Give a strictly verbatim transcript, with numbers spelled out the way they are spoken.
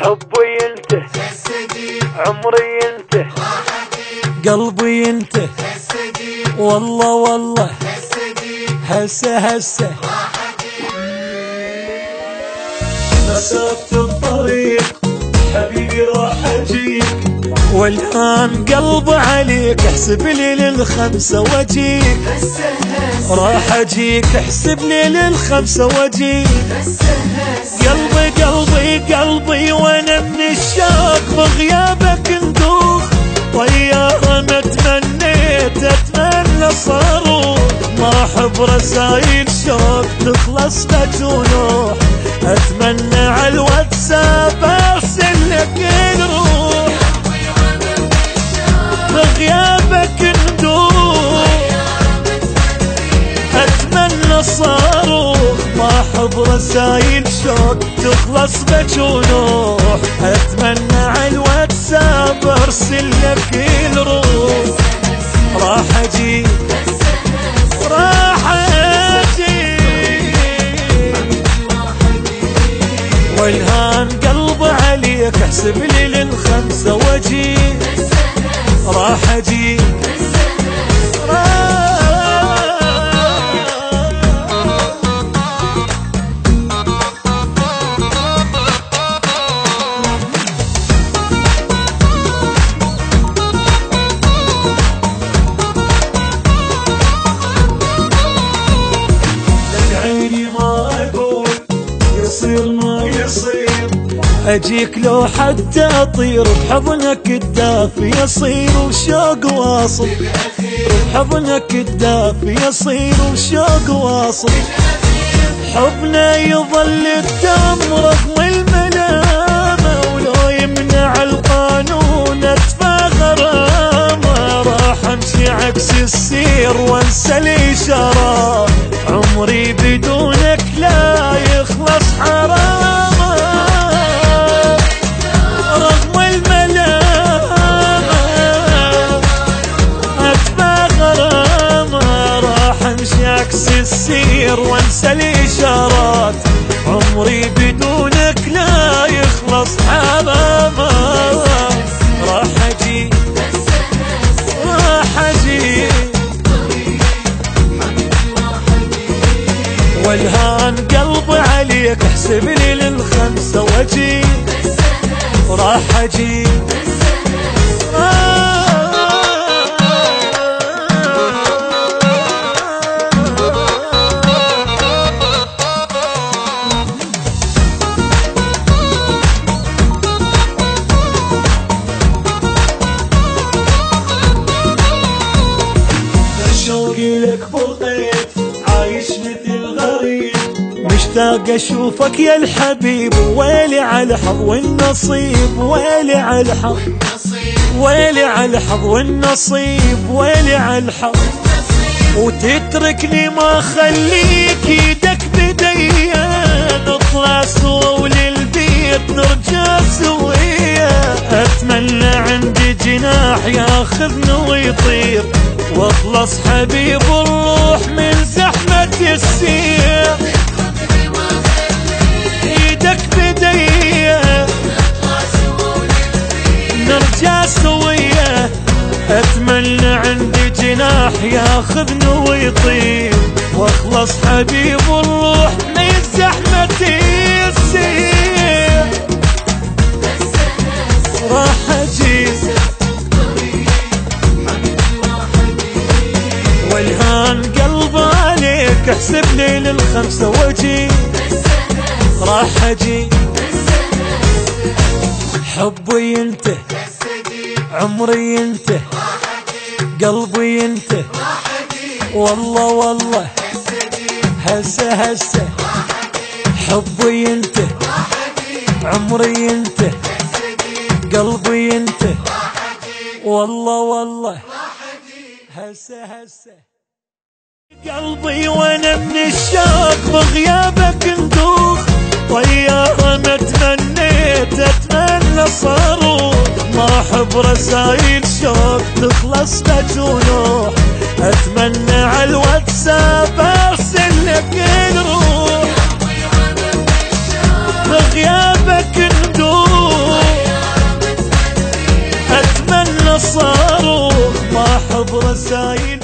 حبي انت عمري انت قلبي انت والله والله هسه هسه مسافة الطريق حبيبي راح اجيك والان قلبي عليك احسب لي للخمسة واجيك راح اجيك احسب لي للخمسة واجيك قلبي قلبي قلبي وانا من الشوق بغيابك ندوخ طيارة ما تمنيت اتمنى صاروخ ما احب رسايل شوق تخلص بجنوح اتمنى على الواتساب ارسل لك الروح بغيابك ندوخ اتمنى صاروخ ما احب رسايل شوق تخلص بجنوح اتمنى على الواتساب ارسل لك الروح راح اجي راح اجي والهان قلبي عليك احسب لي للخمسة واجي راح اجي اجيك لو حتى اطير بحضنك الدافي يصير وشوق واصل بحضنك الدافي يصير وشوق واصل حبنا يظل الدم رغم الملامة ولو يمنع القانون ادفع غرامة راح امشي عكس السير وانسى الاشارات عمري بدونك لا يخلص حرام السير وانسى الاشارات عمري بدونك لا يخلص حرامة راح اجي راح اجي والهان قلبي عليك احسب لي للخمسة واجي راح اجي لك بغيت عايش مثل غريب مشتاق اشوفك يا الحبيب ويلي على الحظ والنصيب ويلي على الحظ ويلي على الحظ والنصيب ويلي على الحظ وتتركني ما خليك ايدك بديا نطلع سوا وللبيت نرجع سويا اتمنى عندي جناح ياخذني ويطير واخلص حبيب الروح من زحمة السير ايدك بديا نرجع سوية اتمنى عندي جناح ياخذني ويطير واخلص حبيب الروح من زحمة السير راح اجي والهان قلبي عليك احسب لي للخمسة واجي راح اجي حبي انت عمري انت قلبي انت والله والله هسه هسه حبي انت عمري انت قلبي انت والله والله هسه هسه قلبي وانا من الشوق بغيابك ندوخ طيارة ما تمنيت اتمنى صاروخ ما احب رسايل شوق تخلص بجنوح اتمنى على الواتساب ارسل لك الروح بغيابك ندوخ الصاروخ ما حب رسايل